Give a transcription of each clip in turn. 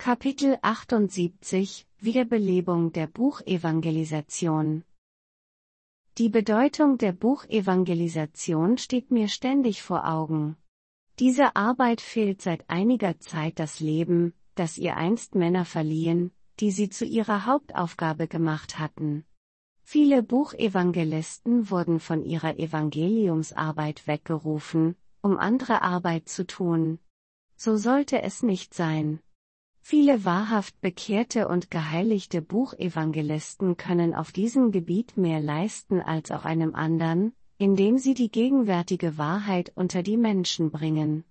Kapitel 78 Wiederbelebung der Buchevangelisation. Die Bedeutung der Buchevangelisation steht mir ständig vor Augen. Diese Arbeit fehlt seit einiger Zeit das Leben, das ihr einst Männer verliehen, die sie zu ihrer Hauptaufgabe gemacht hatten. Viele Buchevangelisten wurden von ihrer Evangeliumsarbeit weggerufen, um andere Arbeit zu tun. So sollte es nicht sein. Viele wahrhaft bekehrte und geheiligte Buchevangelisten können auf diesem Gebiet mehr leisten als auf einem anderen, indem sie die gegenwärtige Wahrheit unter die Menschen bringen.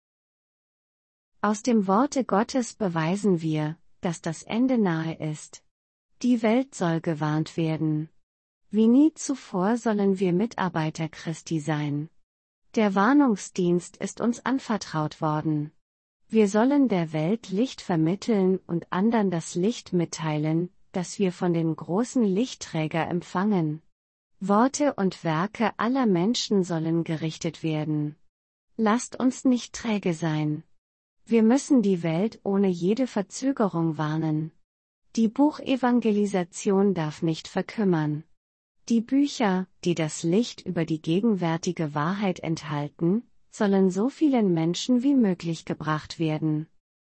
Aus dem Worte Gottes beweisen wir, dass das Ende nahe ist. Die Welt soll gewarnt werden. Wie nie zuvor sollen wir Mitarbeiter Christi sein. Der Warnungsdienst ist uns anvertraut worden. Wir sollen der Welt Licht vermitteln und anderen das Licht mitteilen, das wir von den großen Lichtträger empfangen. Worte und Werke aller Menschen sollen gerichtet werden. Lasst uns nicht träge sein. Wir müssen die Welt ohne jede Verzögerung warnen. Die Buchevangelisation darf nicht verkümmern. Die Bücher, die das Licht über die gegenwärtige Wahrheit enthalten, sollen so vielen Menschen wie möglich gebracht werden.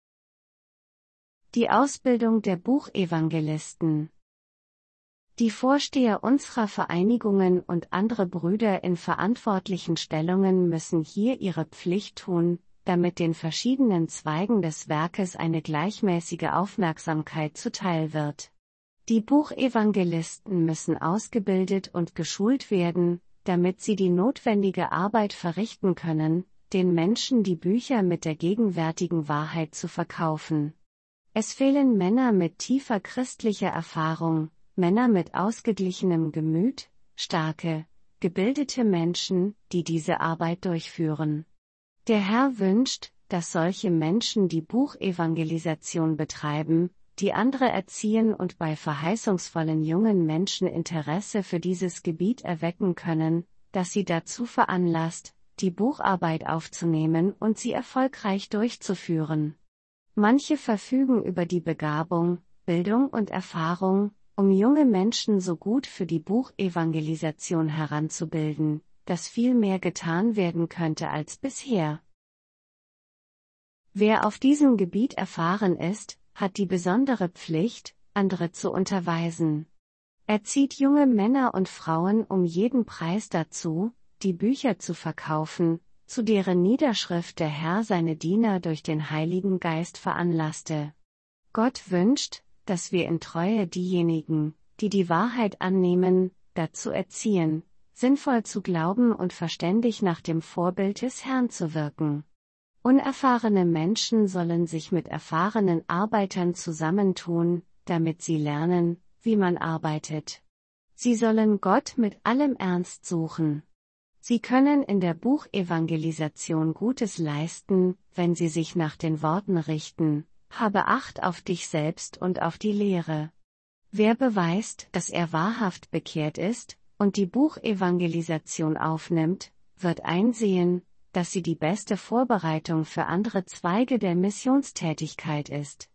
Die Ausbildung der Buchevangelisten. Die Vorsteher unserer Vereinigungen und andere Brüder in verantwortlichen Stellungen müssen hier ihre Pflicht tun, damit den verschiedenen Zweigen des Werkes eine gleichmäßige Aufmerksamkeit zuteil wird. Die Buchevangelisten müssen ausgebildet und geschult werden, damit sie die notwendige Arbeit verrichten können, den Menschen die Bücher mit der gegenwärtigen Wahrheit zu verkaufen. Es fehlen Männer mit tiefer christlicher Erfahrung, Männer mit ausgeglichenem Gemüt, starke, gebildete Menschen, die diese Arbeit durchführen. Der Herr wünscht, dass solche Menschen die Buchevangelisation betreiben, die andere erziehen und bei verheißungsvollen jungen Menschen Interesse für dieses Gebiet erwecken können, das sie dazu veranlasst, die Bucharbeit aufzunehmen und sie erfolgreich durchzuführen. Manche verfügen über die Begabung, Bildung und Erfahrung, um junge Menschen so gut für die Buchevangelisation heranzubilden, dass viel mehr getan werden könnte als bisher. Wer auf diesem Gebiet erfahren ist, hat die besondere Pflicht, andere zu unterweisen. Er zieht junge Männer und Frauen um jeden Preis dazu, die Bücher zu verkaufen, zu deren Niederschrift der Herr seine Diener durch den Heiligen Geist veranlasste. Gott wünscht, dass wir in Treue diejenigen, die die Wahrheit annehmen, dazu erziehen, sinnvoll zu glauben und verständig nach dem Vorbild des Herrn zu wirken. Unerfahrene Menschen sollen sich mit erfahrenen Arbeitern zusammentun, damit sie lernen, wie man arbeitet. Sie sollen Gott mit allem Ernst suchen. Sie können in der Buchevangelisation Gutes leisten, wenn sie sich nach den Worten richten: Habe Acht auf dich selbst und auf die Lehre. Wer beweist, dass er wahrhaft bekehrt ist, und die Buchevangelisation aufnimmt, wird einsehen, dass sie die beste Vorbereitung für andere Zweige der Missionstätigkeit ist.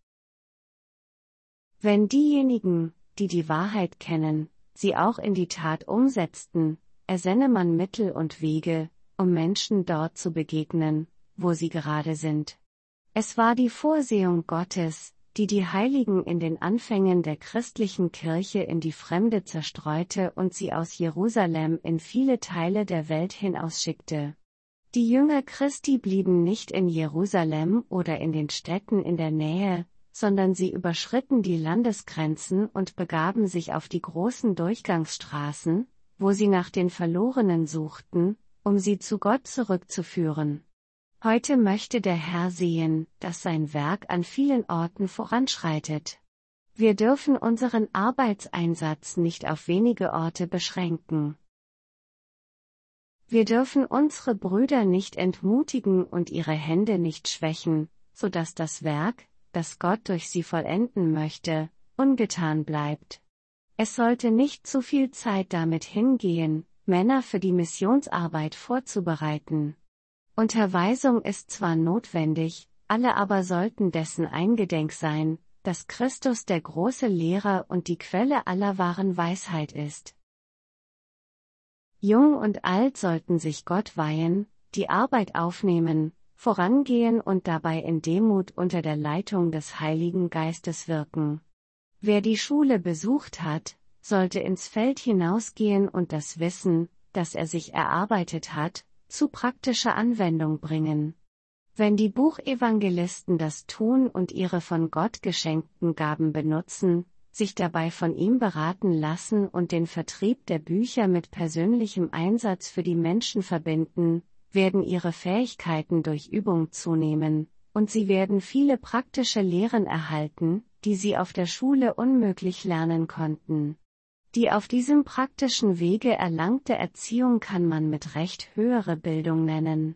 Wenn diejenigen, die die Wahrheit kennen, sie auch in die Tat umsetzten, ersenne man Mittel und Wege, um Menschen dort zu begegnen, wo sie gerade sind. Es war die Vorsehung Gottes, die die Heiligen in den Anfängen der christlichen Kirche in die Fremde zerstreute und sie aus Jerusalem in viele Teile der Welt hinausschickte. Die Jünger Christi blieben nicht in Jerusalem oder in den Städten in der Nähe, sondern sie überschritten die Landesgrenzen und begaben sich auf die großen Durchgangsstraßen, wo sie nach den Verlorenen suchten, um sie zu Gott zurückzuführen. Heute möchte der Herr sehen, dass sein Werk an vielen Orten voranschreitet. Wir dürfen unseren Arbeitseinsatz nicht auf wenige Orte beschränken. Wir dürfen unsere Brüder nicht entmutigen und ihre Hände nicht schwächen, so dass das Werk, das Gott durch sie vollenden möchte, ungetan bleibt. Es sollte nicht zu viel Zeit damit hingehen, Männer für die Missionsarbeit vorzubereiten. Unterweisung ist zwar notwendig, alle aber sollten dessen eingedenk sein, dass Christus der große Lehrer und die Quelle aller wahren Weisheit ist. Jung und alt sollten sich Gott weihen, die Arbeit aufnehmen, vorangehen und dabei in Demut unter der Leitung des Heiligen Geistes wirken. Wer die Schule besucht hat, sollte ins Feld hinausgehen und das Wissen, das er sich erarbeitet hat, zu praktischer Anwendung bringen. Wenn die Buchevangelisten das tun und ihre von Gott geschenkten Gaben benutzen, sich dabei von ihm beraten lassen und den Vertrieb der Bücher mit persönlichem Einsatz für die Menschen verbinden, werden ihre Fähigkeiten durch Übung zunehmen, und sie werden viele praktische Lehren erhalten, die sie auf der Schule unmöglich lernen konnten. Die auf diesem praktischen Wege erlangte Erziehung kann man mit Recht höhere Bildung nennen.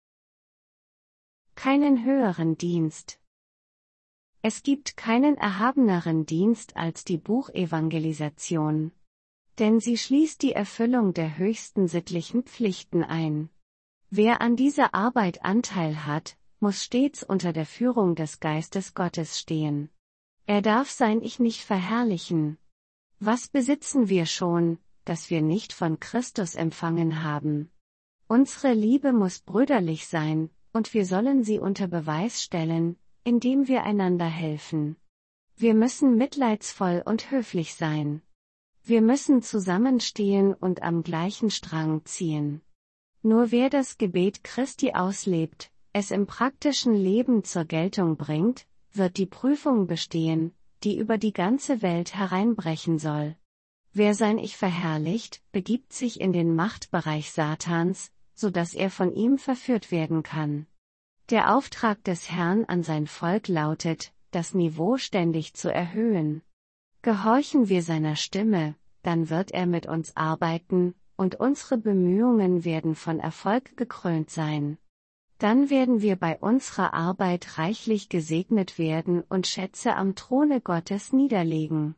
Keinen höheren Dienst. Es gibt keinen erhabeneren Dienst als die Buchevangelisation. Denn sie schließt die Erfüllung der höchsten sittlichen Pflichten ein. Wer an dieser Arbeit Anteil hat, muss stets unter der Führung des Geistes Gottes stehen. Er darf sein Ich nicht verherrlichen. Was besitzen wir schon, das wir nicht von Christus empfangen haben? Unsere Liebe muss brüderlich sein, und wir sollen sie unter Beweis stellen, indem wir einander helfen. Wir müssen mitleidsvoll und höflich sein. Wir müssen zusammenstehen und am gleichen Strang ziehen. Nur wer das Gebet Christi auslebt, es im praktischen Leben zur Geltung bringt, wird die Prüfung bestehen, die über die ganze Welt hereinbrechen soll. Wer sein Ich verherrlicht, begibt sich in den Machtbereich Satans, so dass er von ihm verführt werden kann. Der Auftrag des Herrn an sein Volk lautet, das Niveau ständig zu erhöhen. Gehorchen wir seiner Stimme, dann wird er mit uns arbeiten, und unsere Bemühungen werden von Erfolg gekrönt sein. Dann werden wir bei unserer Arbeit reichlich gesegnet werden und Schätze am Throne Gottes niederlegen.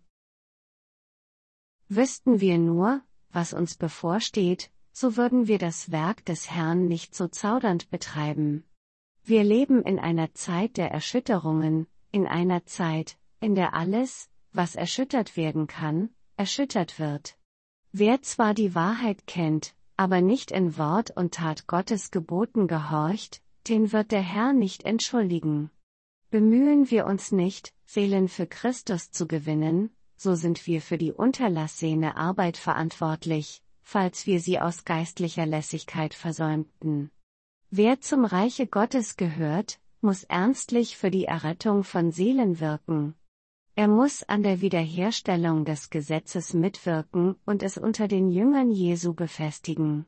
Wüssten wir nur, was uns bevorsteht, so würden wir das Werk des Herrn nicht so zaudernd betreiben. Wir leben in einer Zeit der Erschütterungen, in einer Zeit, in der alles, was erschüttert werden kann, erschüttert wird. Wer zwar die Wahrheit kennt, aber nicht in Wort und Tat Gottes Geboten gehorcht, den wird der Herr nicht entschuldigen. Bemühen wir uns nicht, Seelen für Christus zu gewinnen, so sind wir für die unterlassene Arbeit verantwortlich, falls wir sie aus geistlicher Lässigkeit versäumten. Wer zum Reiche Gottes gehört, muss ernstlich für die Errettung von Seelen wirken. Er muss an der Wiederherstellung des Gesetzes mitwirken und es unter den Jüngern Jesu befestigen.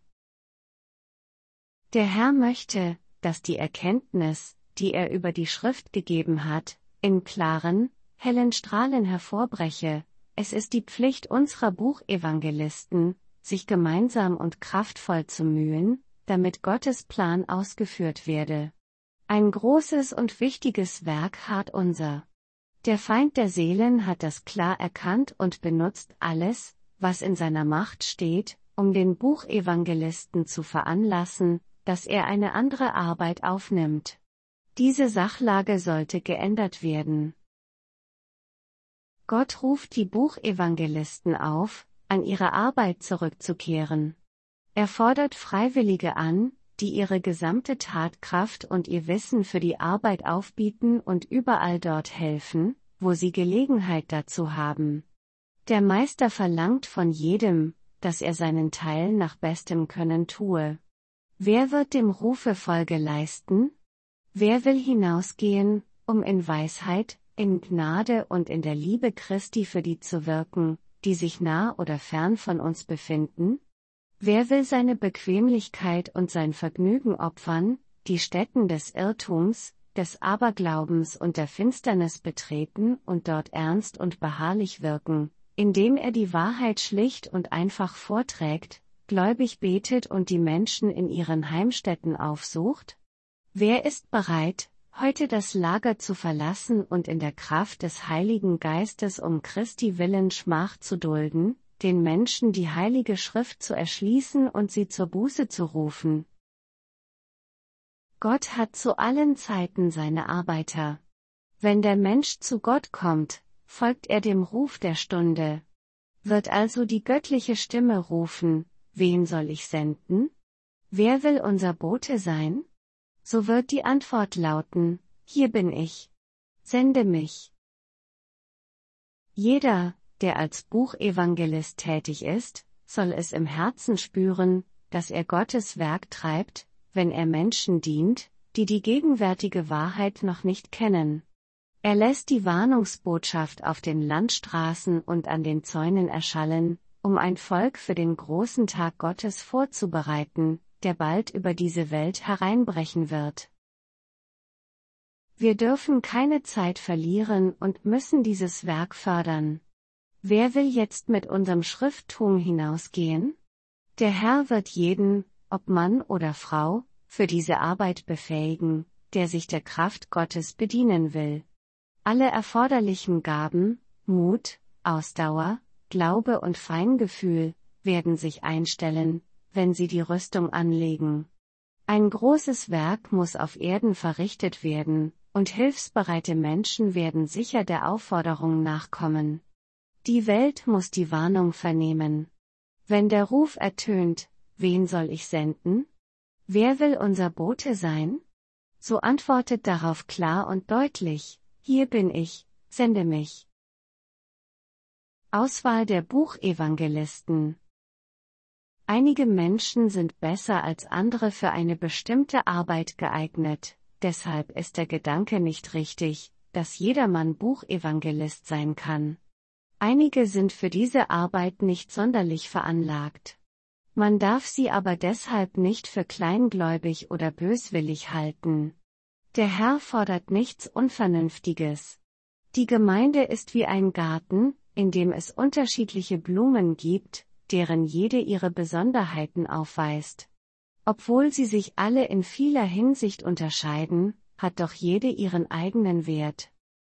Der Herr möchte, dass die Erkenntnis, die er über die Schrift gegeben hat, in klaren, hellen Strahlen hervorbreche. Es ist die Pflicht unserer Buchevangelisten, sich gemeinsam und kraftvoll zu mühen, damit Gottes Plan ausgeführt werde. Ein großes und wichtiges Werk harrt unser. Der Feind der Seelen hat das klar erkannt und benutzt alles, was in seiner Macht steht, um den Buchevangelisten zu veranlassen, dass er eine andere Arbeit aufnimmt. Diese Sachlage sollte geändert werden. Gott ruft die Buchevangelisten auf, an ihre Arbeit zurückzukehren. Er fordert Freiwillige an, die ihre gesamte Tatkraft und ihr Wissen für die Arbeit aufbieten und überall dort helfen, wo sie Gelegenheit dazu haben. Der Meister verlangt von jedem, dass er seinen Teil nach bestem Können tue. Wer wird dem Rufe Folge leisten? Wer will hinausgehen, um in Weisheit, in Gnade und in der Liebe Christi für die zu wirken, die sich nah oder fern von uns befinden? Wer will seine Bequemlichkeit und sein Vergnügen opfern, die Stätten des Irrtums, des Aberglaubens und der Finsternis betreten und dort ernst und beharrlich wirken, indem er die Wahrheit schlicht und einfach vorträgt, gläubig betet und die Menschen in ihren Heimstätten aufsucht? Wer ist bereit, heute das Lager zu verlassen und in der Kraft des Heiligen Geistes um Christi willen Schmach zu dulden, den Menschen die Heilige Schrift zu erschließen und sie zur Buße zu rufen? Gott hat zu allen Zeiten seine Arbeiter. Wenn der Mensch zu Gott kommt, folgt er dem Ruf der Stunde. Wird also die göttliche Stimme rufen, wen soll ich senden? Wer will unser Bote sein? So wird die Antwort lauten, hier bin ich. Sende mich. Jeder, der als Buchevangelist tätig ist, soll es im Herzen spüren, dass er Gottes Werk treibt, wenn er Menschen dient, die die gegenwärtige Wahrheit noch nicht kennen. Er lässt die Warnungsbotschaft auf den Landstraßen und an den Zäunen erschallen, um ein Volk für den großen Tag Gottes vorzubereiten, der bald über diese Welt hereinbrechen wird. Wir dürfen keine Zeit verlieren und müssen dieses Werk fördern. Wer will jetzt mit unserem Schrifttum hinausgehen? Der Herr wird jeden, ob Mann oder Frau, für diese Arbeit befähigen, der sich der Kraft Gottes bedienen will. Alle erforderlichen Gaben, Mut, Ausdauer, Glaube und Feingefühl, werden sich einstellen, wenn sie die Rüstung anlegen. Ein großes Werk muss auf Erden verrichtet werden, und hilfsbereite Menschen werden sicher der Aufforderung nachkommen. Die Welt muss die Warnung vernehmen. Wenn der Ruf ertönt, wen soll ich senden? Wer will unser Bote sein? So antwortet darauf klar und deutlich, hier bin ich, sende mich. Auswahl der Buchevangelisten. Einige Menschen sind besser als andere für eine bestimmte Arbeit geeignet, deshalb ist der Gedanke nicht richtig, dass jedermann Buchevangelist sein kann. Einige sind für diese Arbeit nicht sonderlich veranlagt. Man darf sie aber deshalb nicht für kleingläubig oder böswillig halten. Der Herr fordert nichts Unvernünftiges. Die Gemeinde ist wie ein Garten, in dem es unterschiedliche Blumen gibt, deren jede ihre Besonderheiten aufweist. Obwohl sie sich alle in vieler Hinsicht unterscheiden, hat doch jede ihren eigenen Wert.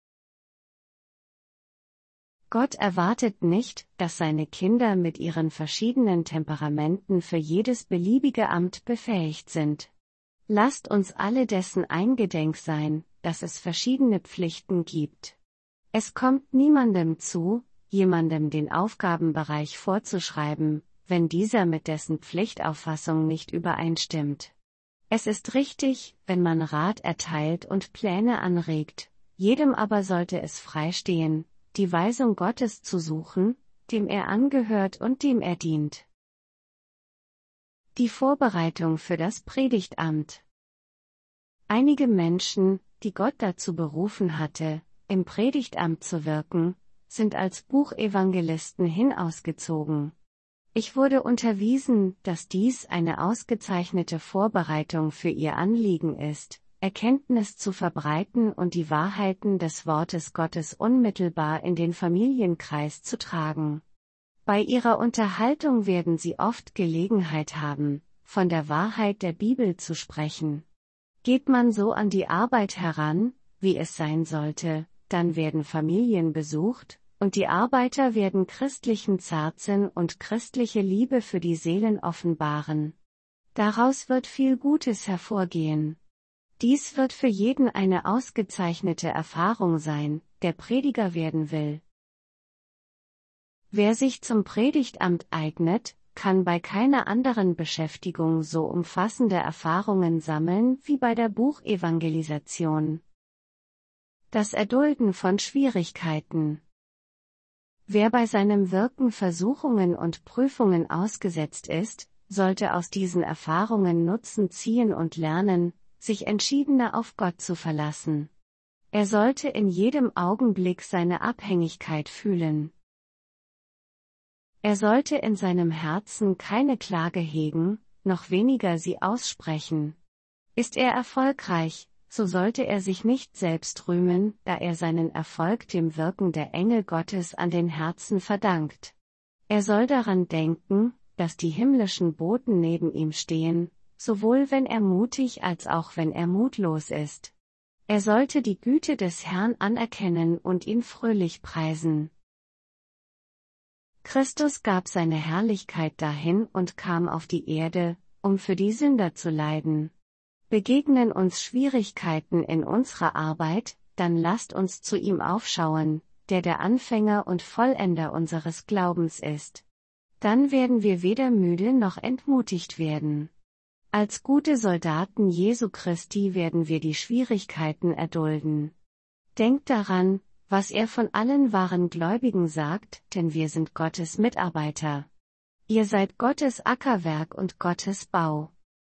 Gott erwartet nicht, dass seine Kinder mit ihren verschiedenen Temperamenten für jedes beliebige Amt befähigt sind. Lasst uns alle dessen eingedenk sein, dass es verschiedene Pflichten gibt. Es kommt niemandem zu, jemandem den Aufgabenbereich vorzuschreiben, wenn dieser mit dessen Pflichtauffassung nicht übereinstimmt. Es ist richtig, wenn man Rat erteilt und Pläne anregt, jedem aber sollte es freistehen, die Weisung Gottes zu suchen, dem er angehört und dem er dient. Die Vorbereitung für das Predigtamt. Einige Menschen, die Gott dazu berufen hatte, im Predigtamt zu wirken, sind als Buchevangelisten hinausgezogen. Ich wurde unterwiesen, dass dies eine ausgezeichnete Vorbereitung für ihr Anliegen ist, Erkenntnis zu verbreiten und die Wahrheiten des Wortes Gottes unmittelbar in den Familienkreis zu tragen. Bei ihrer Unterhaltung werden sie oft Gelegenheit haben, von der Wahrheit der Bibel zu sprechen. Geht man so an die Arbeit heran, wie es sein sollte, dann werden Familien besucht, und die Arbeiter werden christlichen Zartsinn und christliche Liebe für die Seelen offenbaren. Daraus wird viel Gutes hervorgehen. Dies wird für jeden eine ausgezeichnete Erfahrung sein, der Prediger werden will. Wer sich zum Predigtamt eignet, kann bei keiner anderen Beschäftigung so umfassende Erfahrungen sammeln wie bei der Buchevangelisation. Das Erdulden von Schwierigkeiten. Wer bei seinem Wirken Versuchungen und Prüfungen ausgesetzt ist, sollte aus diesen Erfahrungen Nutzen ziehen und lernen, sich entschiedener auf Gott zu verlassen. Er sollte in jedem Augenblick seine Abhängigkeit fühlen. Er sollte in seinem Herzen keine Klage hegen, noch weniger sie aussprechen. Ist er erfolgreich, so sollte er sich nicht selbst rühmen, da er seinen Erfolg dem Wirken der Engel Gottes an den Herzen verdankt. Er soll daran denken, dass die himmlischen Boten neben ihm stehen, sowohl wenn er mutig als auch wenn er mutlos ist. Er sollte die Güte des Herrn anerkennen und ihn fröhlich preisen. Christus gab seine Herrlichkeit dahin und kam auf die Erde, um für die Sünder zu leiden. Begegnen uns Schwierigkeiten in unserer Arbeit, dann lasst uns zu ihm aufschauen, der der Anfänger und Vollender unseres Glaubens ist. Dann werden wir weder müde noch entmutigt werden. Als gute Soldaten Jesu Christi werden wir die Schwierigkeiten erdulden. Denkt daran, was er von allen wahren Gläubigen sagt, denn wir sind Gottes Mitarbeiter. Ihr seid Gottes Ackerwerk und Gottes Bau.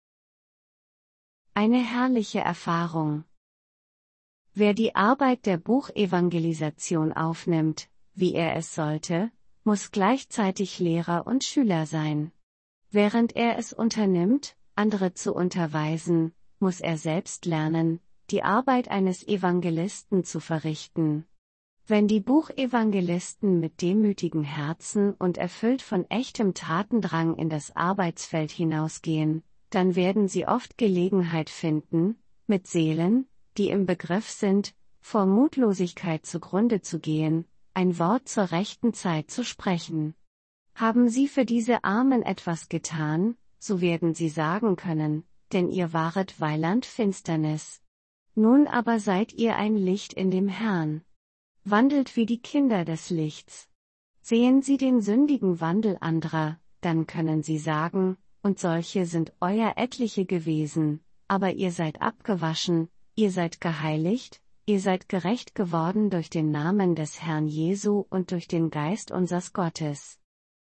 Eine herrliche Erfahrung. Wer die Arbeit der Buchevangelisation aufnimmt, wie er es sollte, muss gleichzeitig Lehrer und Schüler sein. Während er es unternimmt, andere zu unterweisen, muss er selbst lernen, die Arbeit eines Evangelisten zu verrichten. Wenn die Buchevangelisten mit demütigen Herzen und erfüllt von echtem Tatendrang in das Arbeitsfeld hinausgehen, dann werden sie oft Gelegenheit finden, mit Seelen, die im Begriff sind, vor Mutlosigkeit zugrunde zu gehen, ein Wort zur rechten Zeit zu sprechen. Haben sie für diese Armen etwas getan, so werden sie sagen können, denn ihr waret Weiland Finsternis. Nun aber seid ihr ein Licht in dem Herrn. Wandelt wie die Kinder des Lichts. Sehen Sie den sündigen Wandel anderer, dann können Sie sagen, und solche sind euer etliche gewesen, aber ihr seid abgewaschen, ihr seid geheiligt, ihr seid gerecht geworden durch den Namen des Herrn Jesu und durch den Geist unsers Gottes.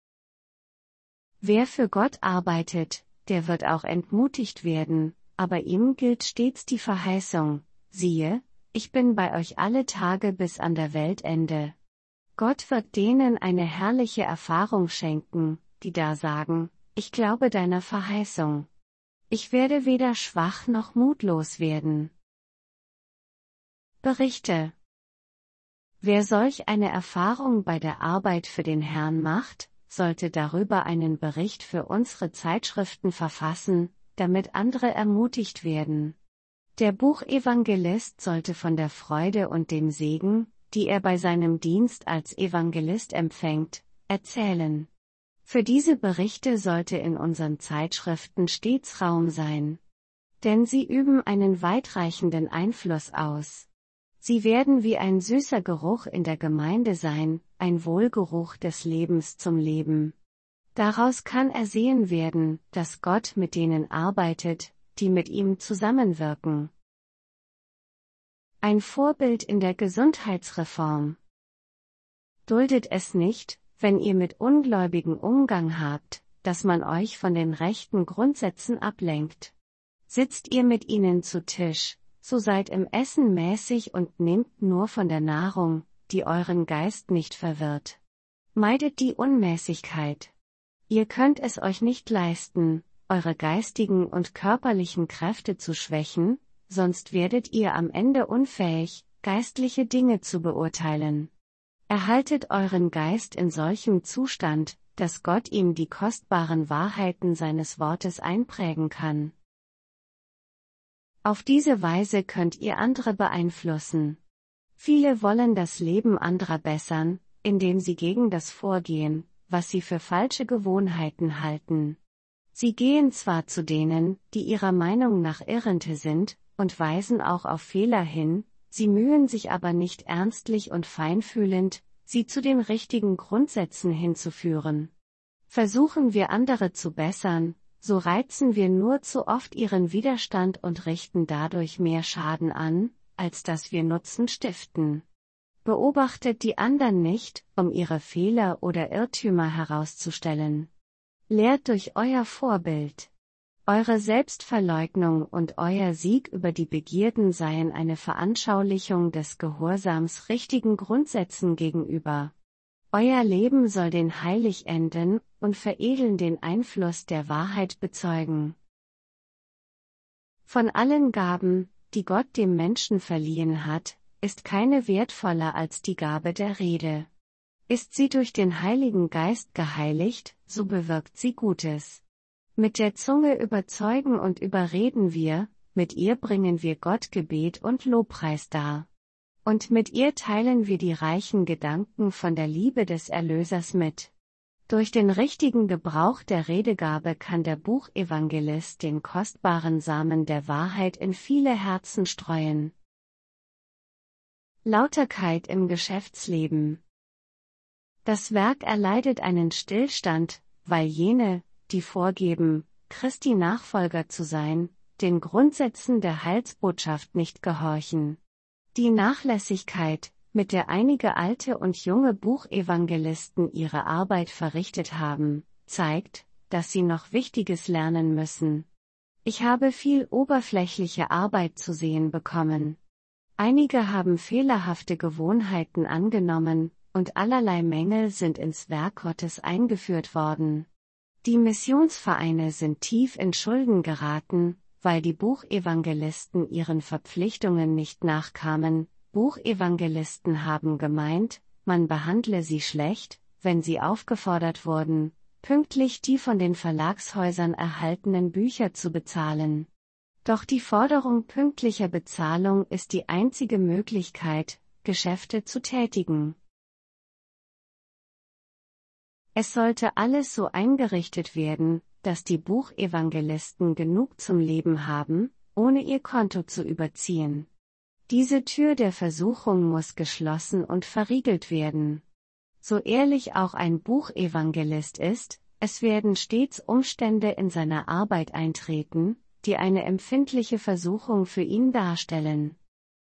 Wer für Gott arbeitet, der wird auch entmutigt werden, aber ihm gilt stets die Verheißung, siehe, ich bin bei euch alle Tage bis an der Weltende. Gott wird denen eine herrliche Erfahrung schenken, die da sagen, ich glaube deiner Verheißung. Ich werde weder schwach noch mutlos werden. Berichte. Wer solch eine Erfahrung bei der Arbeit für den Herrn macht, sollte darüber einen Bericht für unsere Zeitschriften verfassen, damit andere ermutigt werden. Der Buchevangelist sollte von der Freude und dem Segen, die er bei seinem Dienst als Evangelist empfängt, erzählen. Für diese Berichte sollte in unseren Zeitschriften stets Raum sein. Denn sie üben einen weitreichenden Einfluss aus. Sie werden wie ein süßer Geruch in der Gemeinde sein, ein Wohlgeruch des Lebens zum Leben. Daraus kann ersehen werden, dass Gott mit denen arbeitet, die mit ihm zusammenwirken. Ein Vorbild in der Gesundheitsreform. Duldet es nicht, wenn ihr mit Ungläubigen Umgang habt, dass man euch von den rechten Grundsätzen ablenkt. Sitzt ihr mit ihnen zu Tisch, so seid im Essen mäßig und nehmt nur von der Nahrung, die euren Geist nicht verwirrt. Meidet die Unmäßigkeit. Ihr könnt es euch nicht leisten, eure geistigen und körperlichen Kräfte zu schwächen, sonst werdet ihr am Ende unfähig, geistliche Dinge zu beurteilen. Erhaltet euren Geist in solchem Zustand, dass Gott ihm die kostbaren Wahrheiten seines Wortes einprägen kann. Auf diese Weise könnt ihr andere beeinflussen. Viele wollen das Leben anderer bessern, indem sie gegen das vorgehen, was sie für falsche Gewohnheiten halten. Sie gehen zwar zu denen, die ihrer Meinung nach Irrende sind, und weisen auch auf Fehler hin, sie mühen sich aber nicht ernstlich und feinfühlend, sie zu den richtigen Grundsätzen hinzuführen. Versuchen wir andere zu bessern, so reizen wir nur zu oft ihren Widerstand und richten dadurch mehr Schaden an, als dass wir Nutzen stiften. Beobachtet die anderen nicht, um ihre Fehler oder Irrtümer herauszustellen. Lehrt durch euer Vorbild. Eure Selbstverleugnung und euer Sieg über die Begierden seien eine Veranschaulichung des Gehorsams richtigen Grundsätzen gegenüber. Euer Leben soll den heilig enden und veredeln den Einfluss der Wahrheit bezeugen. Von allen Gaben, die Gott dem Menschen verliehen hat, ist keine wertvoller als die Gabe der Rede. Ist sie durch den Heiligen Geist geheiligt, so bewirkt sie Gutes. Mit der Zunge überzeugen und überreden wir, mit ihr bringen wir Gott Gebet und Lobpreis dar. Und mit ihr teilen wir die reichen Gedanken von der Liebe des Erlösers mit. Durch den richtigen Gebrauch der Redegabe kann der Buchevangelist den kostbaren Samen der Wahrheit in viele Herzen streuen. Lauterkeit im Geschäftsleben. Das Werk erleidet einen Stillstand, weil jene, die vorgeben, Christi Nachfolger zu sein, den Grundsätzen der Heilsbotschaft nicht gehorchen. Die Nachlässigkeit, mit der einige alte und junge Buchevangelisten ihre Arbeit verrichtet haben, zeigt, dass sie noch Wichtiges lernen müssen. Ich habe viel oberflächliche Arbeit zu sehen bekommen. Einige haben fehlerhafte Gewohnheiten angenommen, und allerlei Mängel sind ins Werk Gottes eingeführt worden. Die Missionsvereine sind tief in Schulden geraten, weil die Buchevangelisten ihren Verpflichtungen nicht nachkamen. Buchevangelisten haben gemeint, man behandle sie schlecht, wenn sie aufgefordert wurden, pünktlich die von den Verlagshäusern erhaltenen Bücher zu bezahlen. Doch die Forderung pünktlicher Bezahlung ist die einzige Möglichkeit, Geschäfte zu tätigen. Es sollte alles so eingerichtet werden, dass die Buchevangelisten genug zum Leben haben, ohne ihr Konto zu überziehen. Diese Tür der Versuchung muss geschlossen und verriegelt werden. So ehrlich auch ein Buchevangelist ist, es werden stets Umstände in seiner Arbeit eintreten, die eine empfindliche Versuchung für ihn darstellen.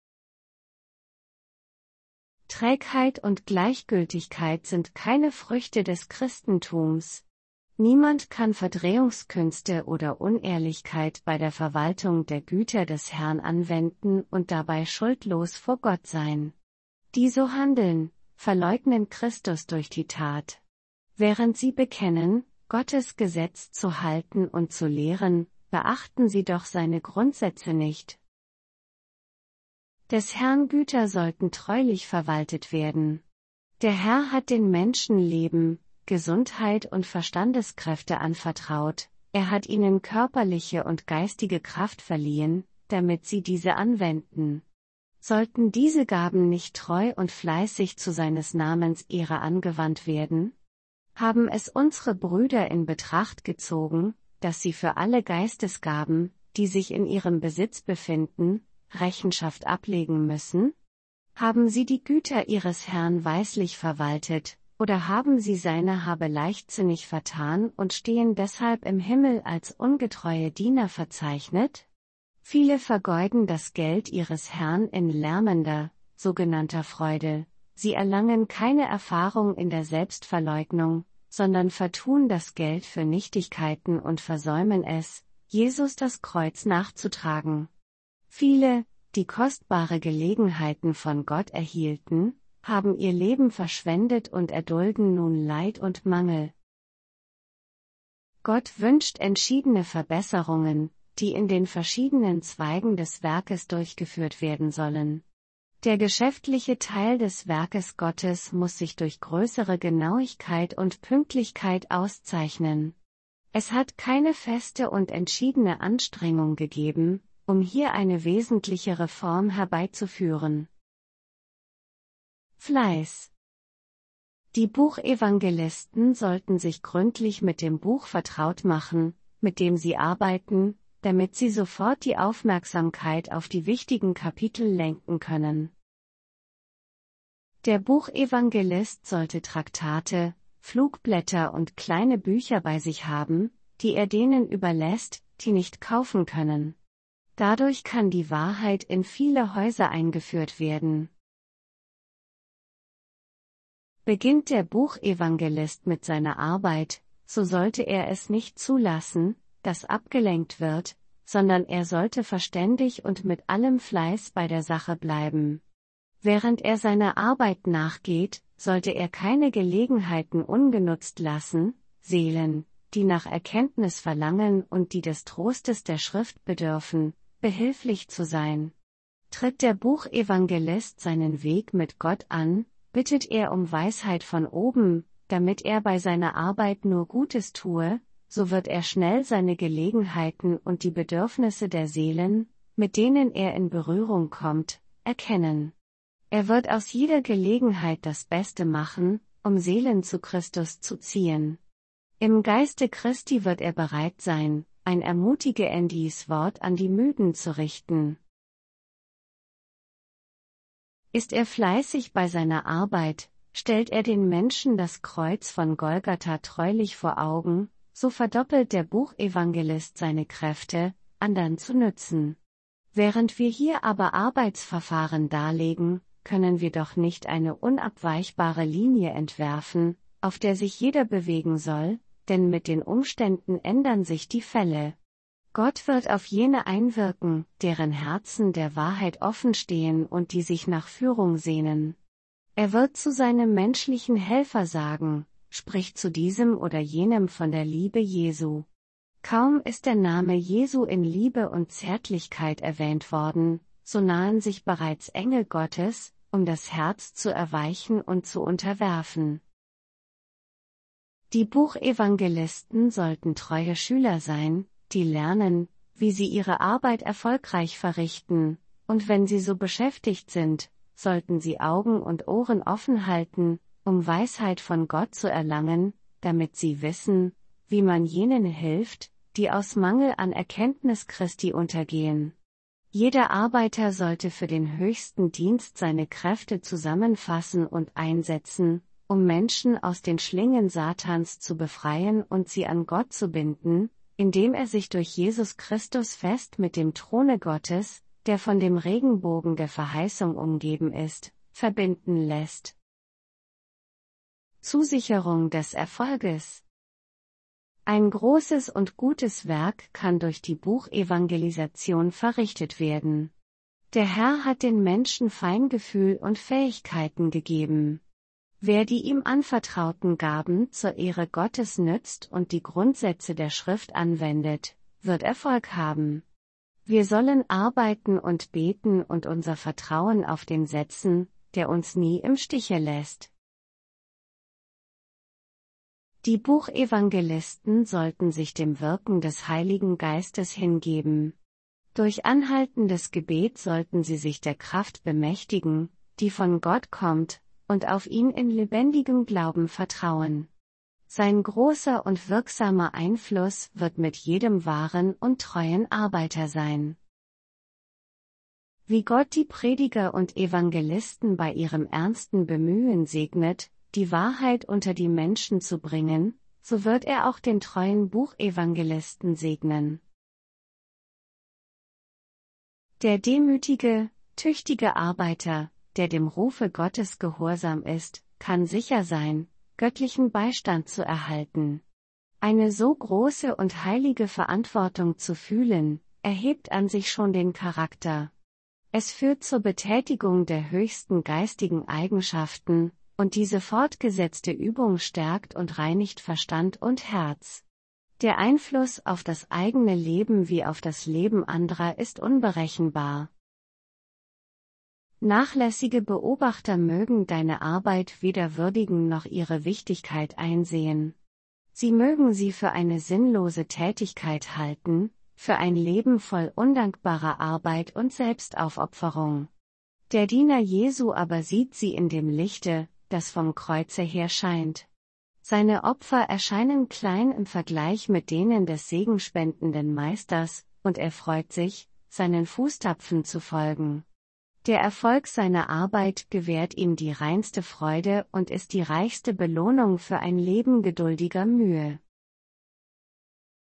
Trägheit und Gleichgültigkeit sind keine Früchte des Christentums. Niemand kann Verdrehungskünste oder Unehrlichkeit bei der Verwaltung der Güter des Herrn anwenden und dabei schuldlos vor Gott sein. Die so handeln, verleugnen Christus durch die Tat. Während sie bekennen, Gottes Gesetz zu halten und zu lehren, beachten sie doch seine Grundsätze nicht. Des Herrn Güter sollten treulich verwaltet werden. Der Herr hat den Menschen Leben, Gesundheit und Verstandeskräfte anvertraut, er hat ihnen körperliche und geistige Kraft verliehen, damit sie diese anwenden. Sollten diese Gaben nicht treu und fleißig zu seines Namens Ehre angewandt werden? Haben es unsere Brüder in Betracht gezogen, dass sie für alle Geistesgaben, die sich in ihrem Besitz befinden, Rechenschaft ablegen müssen? Haben sie die Güter ihres Herrn weislich verwaltet, oder haben sie seine Habe leichtsinnig vertan und stehen deshalb im Himmel als ungetreue Diener verzeichnet? Viele vergeuden das Geld ihres Herrn in lärmender, sogenannter Freude, sie erlangen keine Erfahrung in der Selbstverleugnung, sondern vertun das Geld für Nichtigkeiten und versäumen es, Jesus das Kreuz nachzutragen. Viele, die kostbare Gelegenheiten von Gott erhielten, haben ihr Leben verschwendet und erdulden nun Leid und Mangel. Gott wünscht entschiedene Verbesserungen, die in den verschiedenen Zweigen des Werkes durchgeführt werden sollen. Der geschäftliche Teil des Werkes Gottes muss sich durch größere Genauigkeit und Pünktlichkeit auszeichnen. Es hat keine feste und entschiedene Anstrengung gegeben, um hier eine wesentliche Reform herbeizuführen. Fleiß. Die Buchevangelisten sollten sich gründlich mit dem Buch vertraut machen, mit dem sie arbeiten, damit sie sofort die Aufmerksamkeit auf die wichtigen Kapitel lenken können. Der Buchevangelist sollte Traktate, Flugblätter und kleine Bücher bei sich haben, die er denen überlässt, die nicht kaufen können. Dadurch kann die Wahrheit in viele Häuser eingeführt werden. Beginnt der Buchevangelist mit seiner Arbeit, so sollte er es nicht zulassen, dass abgelenkt wird, sondern er sollte verständig und mit allem Fleiß bei der Sache bleiben. Während er seiner Arbeit nachgeht, sollte er keine Gelegenheiten ungenutzt lassen, Seelen, die nach Erkenntnis verlangen und die des Trostes der Schrift bedürfen, behilflich zu sein. Tritt der Buchevangelist seinen Weg mit Gott an, bittet er um Weisheit von oben, damit er bei seiner Arbeit nur Gutes tue, so wird er schnell seine Gelegenheiten und die Bedürfnisse der Seelen, mit denen er in Berührung kommt, erkennen. Er wird aus jeder Gelegenheit das Beste machen, um Seelen zu Christus zu ziehen. Im Geiste Christi wird er bereit sein, ein ermutigendes Wort an die Müden zu richten. Ist er fleißig bei seiner Arbeit, stellt er den Menschen das Kreuz von Golgatha treulich vor Augen, so verdoppelt der Buchevangelist seine Kräfte, anderen zu nützen. Während wir hier aber Arbeitsverfahren darlegen, können wir doch nicht eine unabweichbare Linie entwerfen, auf der sich jeder bewegen soll, denn mit den Umständen ändern sich die Fälle. Gott wird auf jene einwirken, deren Herzen der Wahrheit offen stehen und die sich nach Führung sehnen. Er wird zu seinem menschlichen Helfer sagen, spricht zu diesem oder jenem von der Liebe Jesu. Kaum ist der Name Jesu in Liebe und Zärtlichkeit erwähnt worden, so nahen sich bereits Engel Gottes, um das Herz zu erweichen und zu unterwerfen. Die Buchevangelisten sollten treue Schüler sein, die lernen, wie sie ihre Arbeit erfolgreich verrichten, und wenn sie so beschäftigt sind, sollten sie Augen und Ohren offen halten, um Weisheit von Gott zu erlangen, damit sie wissen, wie man jenen hilft, die aus Mangel an Erkenntnis Christi untergehen. Jeder Arbeiter sollte für den höchsten Dienst seine Kräfte zusammenfassen und einsetzen, um Menschen aus den Schlingen Satans zu befreien und sie an Gott zu binden, indem er sich durch Jesus Christus fest mit dem Throne Gottes, der von dem Regenbogen der Verheißung umgeben ist, verbinden lässt. Zusicherung des Erfolges. Ein großes und gutes Werk kann durch die Buchevangelisation verrichtet werden. Der Herr hat den Menschen Feingefühl und Fähigkeiten gegeben. Wer die ihm anvertrauten Gaben zur Ehre Gottes nützt und die Grundsätze der Schrift anwendet, wird Erfolg haben. Wir sollen arbeiten und beten und unser Vertrauen auf den setzen, der uns nie im Stiche lässt. Die Buchevangelisten sollten sich dem Wirken des Heiligen Geistes hingeben. Durch anhaltendes Gebet sollten sie sich der Kraft bemächtigen, die von Gott kommt, und auf ihn in lebendigem Glauben vertrauen. Sein großer und wirksamer Einfluss wird mit jedem wahren und treuen Arbeiter sein. Wie Gott die Prediger und Evangelisten bei ihrem ernsten Bemühen segnet, die Wahrheit unter die Menschen zu bringen, so wird er auch den treuen Buchevangelisten segnen. Der demütige, tüchtige Arbeiter, der dem Rufe Gottes gehorsam ist, kann sicher sein, göttlichen Beistand zu erhalten. Eine so große und heilige Verantwortung zu fühlen, erhebt an sich schon den Charakter. Es führt zur Betätigung der höchsten geistigen Eigenschaften, und diese fortgesetzte Übung stärkt und reinigt Verstand und Herz. Der Einfluss auf das eigene Leben wie auf das Leben anderer ist unberechenbar. Nachlässige Beobachter mögen deine Arbeit weder würdigen noch ihre Wichtigkeit einsehen. Sie mögen sie für eine sinnlose Tätigkeit halten, für ein Leben voll undankbarer Arbeit und Selbstaufopferung. Der Diener Jesu aber sieht sie in dem Lichte, das vom Kreuze her scheint. Seine Opfer erscheinen klein im Vergleich mit denen des segenspendenden Meisters, und er freut sich, seinen Fußtapfen zu folgen. Der Erfolg seiner Arbeit gewährt ihm die reinste Freude und ist die reichste Belohnung für ein Leben geduldiger Mühe.